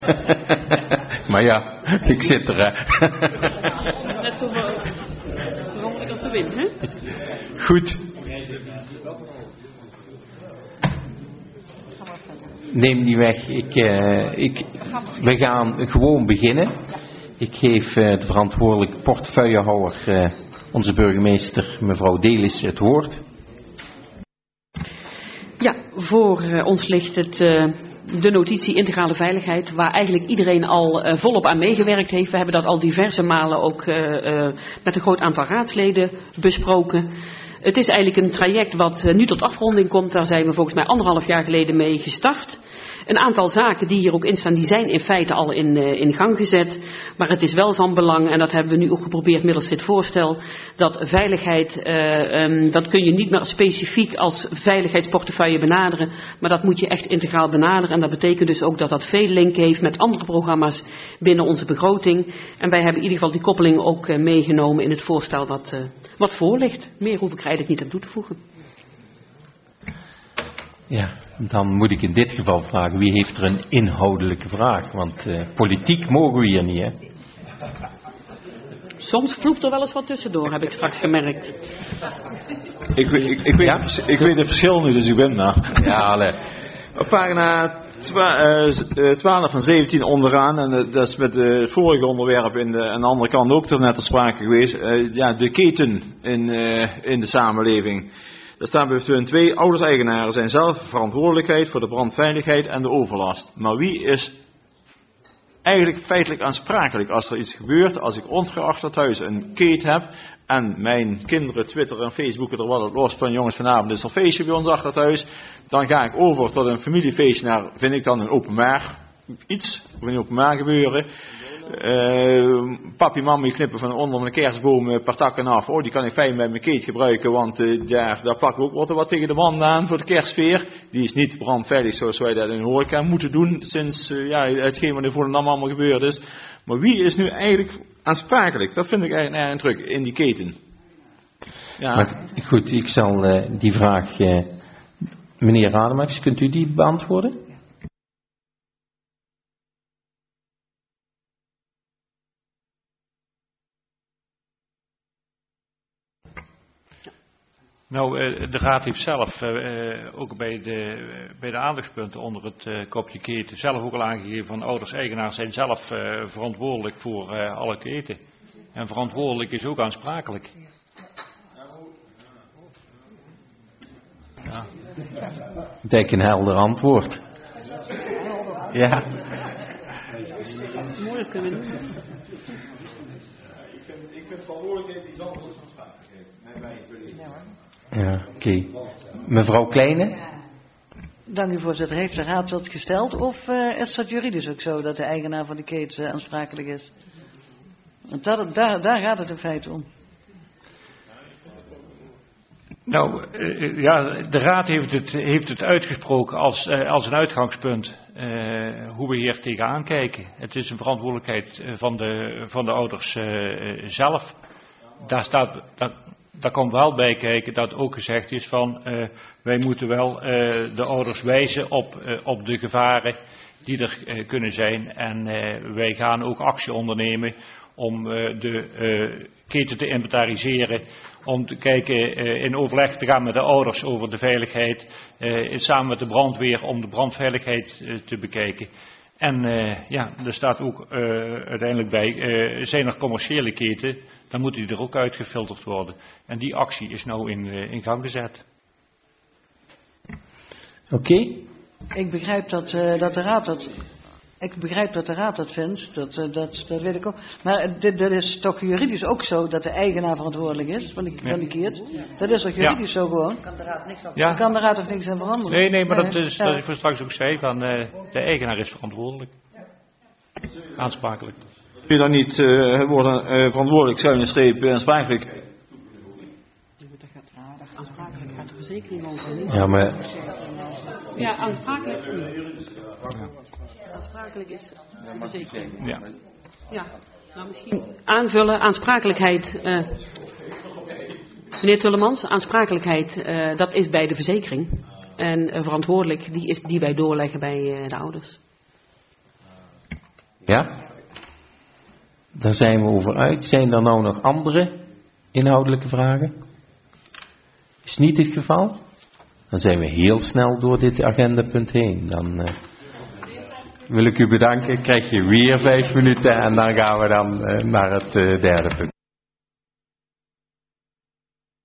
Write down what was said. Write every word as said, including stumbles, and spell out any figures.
Maar ja, ik zit er, hè. Dat is net zo veranderlijk als de wind, hè? Goed. Neem die weg. Ik, uh, ik, we gaan gewoon beginnen. Ik geef uh, de verantwoordelijke portefeuillehouder, uh, onze burgemeester, mevrouw Delis, het woord. Ja, voor uh, ons ligt het, uh, de notitie integrale veiligheid, waar eigenlijk iedereen al uh, volop aan meegewerkt heeft. We hebben dat al diverse malen ook uh, uh, met een groot aantal raadsleden besproken. Het is eigenlijk een traject wat uh, nu tot afronding komt. Daar zijn we volgens mij anderhalf jaar geleden mee gestart. Een aantal zaken die hier ook in staan, die zijn in feite al in, uh, in gang gezet. Maar het is wel van belang, en dat hebben we nu ook geprobeerd middels dit voorstel, dat veiligheid, uh, um, dat kun je niet meer specifiek als veiligheidsportefeuille benaderen, maar dat moet je echt integraal benaderen. En dat betekent dus ook dat dat veel link heeft met andere programma's binnen onze begroting. En wij hebben in ieder geval die koppeling ook uh, meegenomen in het voorstel wat, uh, wat voor ligt. Meer hoef ik er eigenlijk niet aan toe te voegen. Ja, dan moet ik in dit geval vragen, wie heeft er een inhoudelijke vraag? Want uh, politiek mogen we hier niet, hè? Soms vloept er wel eens wat tussendoor, heb ik straks gemerkt. Ik, ik, ik, weet, Ja? ik weet het verschil nu, dus ik ben maar. Ja, alle. Op pagina twaalf en zeventien onderaan, en uh, dat is met uh, het vorige onderwerp in de, aan de andere kant ook er net ter sprake geweest, uh, ja, de keten in, uh, in de samenleving. Daar staat bij punt twee, ouders-eigenaren zijn zelf verantwoordelijkheid voor de brandveiligheid en de overlast. Maar wie is eigenlijk feitelijk aansprakelijk als er iets gebeurt, als ik ongeacht thuis een keet heb en mijn kinderen twitteren en facebooken er wel los van, jongens, vanavond is er een feestje bij ons achter thuis, dan ga ik over tot een familiefeestje naar, vind ik dan een openbaar iets, of een openbaar gebeuren. Uh, papi, mami knippen van onder mijn kerstboom een paar takken af. Oh, die kan ik fijn bij mijn keet gebruiken, want uh, daar, daar plakken we ook wat, wat tegen de wand aan voor de kerstsfeer. Die is niet brandveilig zoals wij dat in de horeca moeten doen, sinds uh, ja, hetgeen wat in Volendam allemaal gebeurd is. Maar wie is nu eigenlijk aansprakelijk? Dat vind ik eigenlijk erg druk in die keten. Ja. Maar goed, ik zal uh, die vraag, uh, meneer Rademax, kunt u die beantwoorden? Nou, de Raad heeft zelf uh, ook bij de, bij de aandachtspunten onder het uh, kopje keten zelf ook al aangegeven van ouders-eigenaars zijn zelf uh, verantwoordelijk voor uh, alle keten. En verantwoordelijk is ook aansprakelijk. Ja. Denk een helder antwoord. Ja. Mooi kunnen we doen. Ik vind verantwoordelijkheid iets anders dan aansprakelijkheid. Met mij Ja, oké. Okay. Mevrouw Kleine? Dank u, voorzitter. Heeft de Raad dat gesteld of uh, is dat juridisch ook zo dat de eigenaar van de keten uh, aansprakelijk is? Want dat, daar, daar gaat het in feite om. Nou, uh, ja, de Raad heeft het, heeft het uitgesproken als, uh, als een uitgangspunt uh, hoe we hier tegenaan kijken. Het is een verantwoordelijkheid van de, van de ouders uh, zelf. Daar staat... Daar, Daar komt wel bij kijken dat ook gezegd is van uh, wij moeten wel uh, de ouders wijzen op, uh, op de gevaren die er uh, kunnen zijn. En uh, wij gaan ook actie ondernemen om uh, de uh, keten te inventariseren. Om te kijken, uh, in overleg te gaan met de ouders over de veiligheid. Uh, samen met de brandweer om de brandveiligheid uh, te bekijken. En uh, ja, er staat ook uh, uiteindelijk bij, uh, zijn er commerciële keten, dan moeten die er ook uitgefilterd worden. En die actie is nou in, uh, in gang gezet. Oké. Okay. Ik begrijp dat, uh, dat de Raad dat... Ik begrijp dat de Raad dat vindt, dat, uh, dat, dat weet ik ook. Maar dit, dat is toch juridisch ook zo dat de eigenaar verantwoordelijk is van die, ja. van die keert? Dat is toch juridisch ja. zo gewoon? Kan de Raad niks aan ja. Kan de Raad of niks aan veranderen? Nee, nee, maar nee. dat is ja. wat ik voor straks ook zei, van uh, de eigenaar is verantwoordelijk. Aansprakelijk. Kun je dan niet uh, worden uh, verantwoordelijk, schuine streep, uh, aansprakelijk? Aansprakelijk gaat de verzekering over. Ja, maar... Ja, aansprakelijk. Ja. Aansprakelijk is de verzekering. Ja. Ja, nou misschien aanvullen, aansprakelijkheid. Uh, meneer Tullemans, aansprakelijkheid, uh, dat is bij de verzekering. En uh, verantwoordelijk, die is die wij doorleggen bij uh, de ouders. Ja? Daar zijn we over uit. Zijn er nou nog andere inhoudelijke vragen? Is niet het geval? Dan zijn we heel snel door dit agendapunt heen. Dan uh, wil ik u bedanken. Krijg je weer vijf minuten en dan gaan we dan uh, naar het uh, derde punt.